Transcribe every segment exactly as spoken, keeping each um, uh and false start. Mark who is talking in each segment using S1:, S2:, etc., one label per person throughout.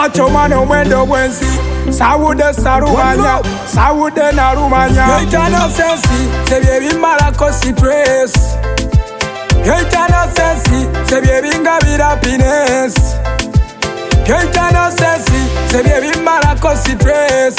S1: Pachomano mwendo bwensi Sawude sarumanya Sawude narumanya Yoitano sensi Sebye bimala kosi stress Yoitano sensi Sebye binga bir happiness Yoitano sensi Sebye bimala kosi stress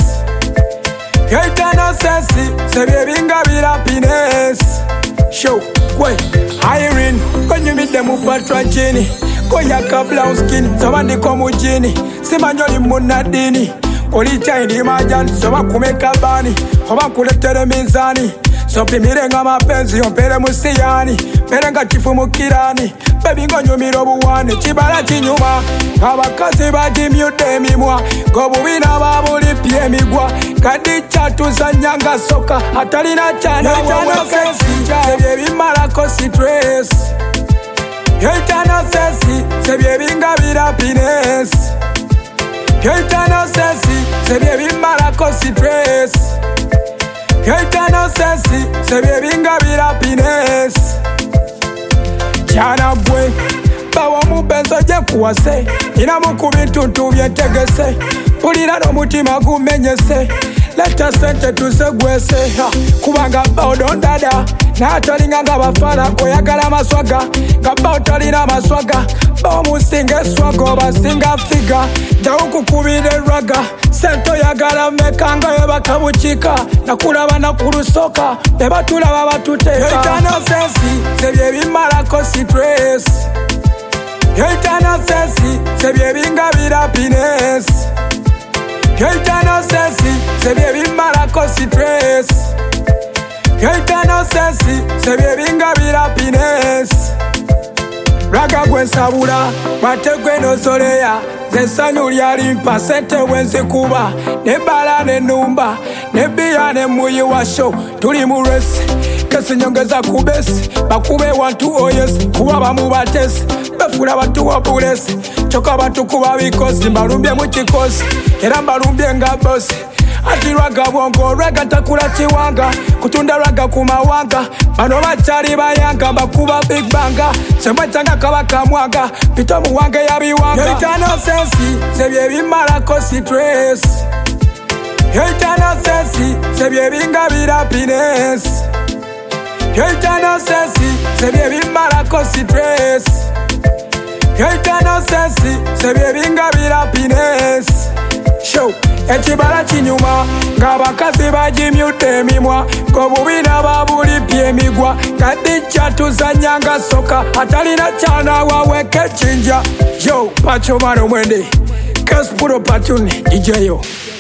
S1: Yoitano sensi Sebye binga bir happiness Show Kwe Irene Kwenye mide mupatwa jini Koya kabla uskini Zawandi kwa mujini Sima nyoli munadini Oli chaindi majani Soba kumeka bani Oba kuletere mizani Sopi mirenga mapenzi Ompere musiyani Merenga chifu mukirani Baby ngonyo mirobu wane Chibala chinyuma Abakazi badi miude mimwa Gobu wina babuli pie migwa Kadi chatu za nyanga soka Hatalina chana Yoitano sensi Sebye bimala kosi stress Yoitano sensi Sebye binga bir happiness Yoitano sensi Sebye bimala kosi stress Yoitano sensi Sebye binga bir happiness Chana gwe Bawa mubenzo je kuwase Ina mukubintu ntubyentegese Pulira no mutima gumenyese Leta sente tusegwese Kubanga bao dondada Na atalinga nga bafala oyagala maswaga Nga bao talina maswaga Bao musinge swago basinga figa Jauku kubide raga Sento yagala mekanga yeba kabuchika Nakulaba nakulusoka Beba tulaba batuteka Yoitano sensi Sebye bimala kosi stress Yoitano sensi Sebye binga bir happiness Yoitano sensi Sebye bimala kosi stress Yoitano sensi Sebye binga bir happiness Raga gwe sabula Bate gwe no soleya Zesanyu lyalimpa Sente wenzi kuba Nebala ne numba Nebia ne muyi wa show Tuli muresi Kesi nyongeza kubesi Bakube wantu oyesi Kuwa bamu batesi Befula batu wabulesi Choka batu kuwa wikosi Mbalumbye mchikosi Era mbalumbye nga bosi Ati raga wongo Raga takula chiwanga Kutunda raga kumawanga Bano bachari bayanga Bakuba big banga Semwe changa kabaka mwanga Pito muwange ya biwanga Yoitano sensi Sebye bimala kosi stress Yoitano sensi Sebye binga bir happiness Yoitano sensi Sebye bimala kosi stress Yoitano sensi Sebye binga bir happiness Show Echibala chinyuma Ngabakazi bajimyude mimwa Gobubina babuli pie migwa Kadi chatu za nyanga soka Hatalina chana waweke chinja Yo Pachomano mwende Kespuro patuni D J yo